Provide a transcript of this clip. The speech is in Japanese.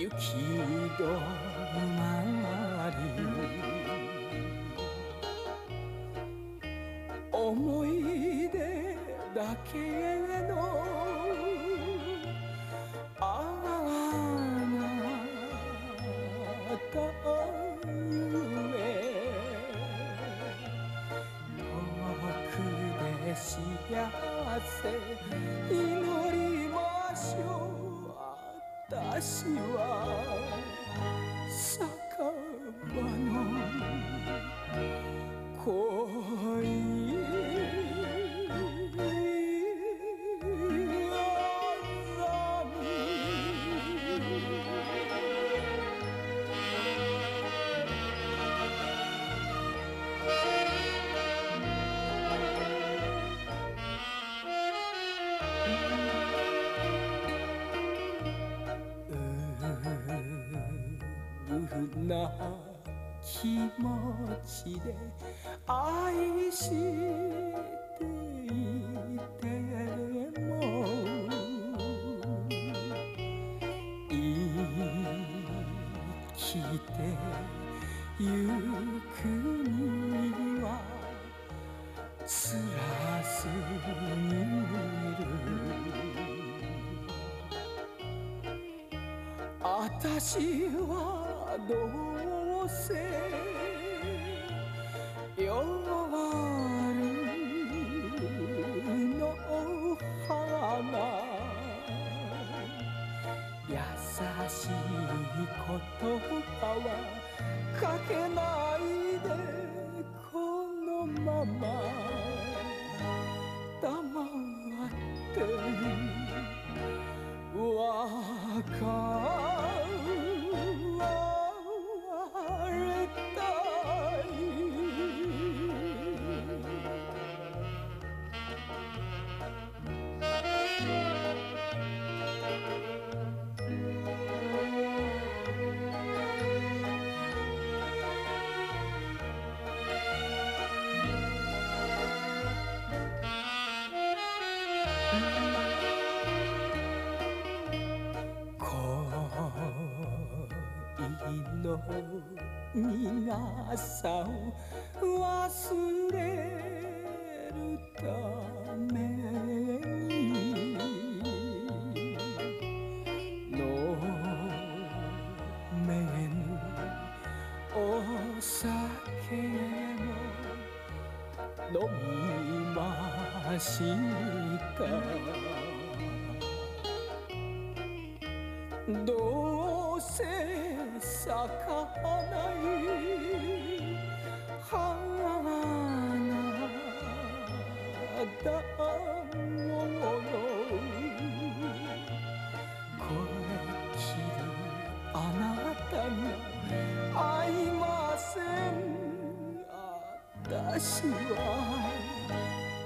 き止まり思い出だけのあなたゆえ遠くで幸せ祈りましょう私は酒場の恋な気持ちで愛していても生きてゆくには辛すぎる私はどうせ夜の花優しい言葉はかけないでこのまま黙って別れたいの苦さを忘れるために飲めぬお酒も飲みましたどうせ咲かない花だものこれきりあなたに会いません私は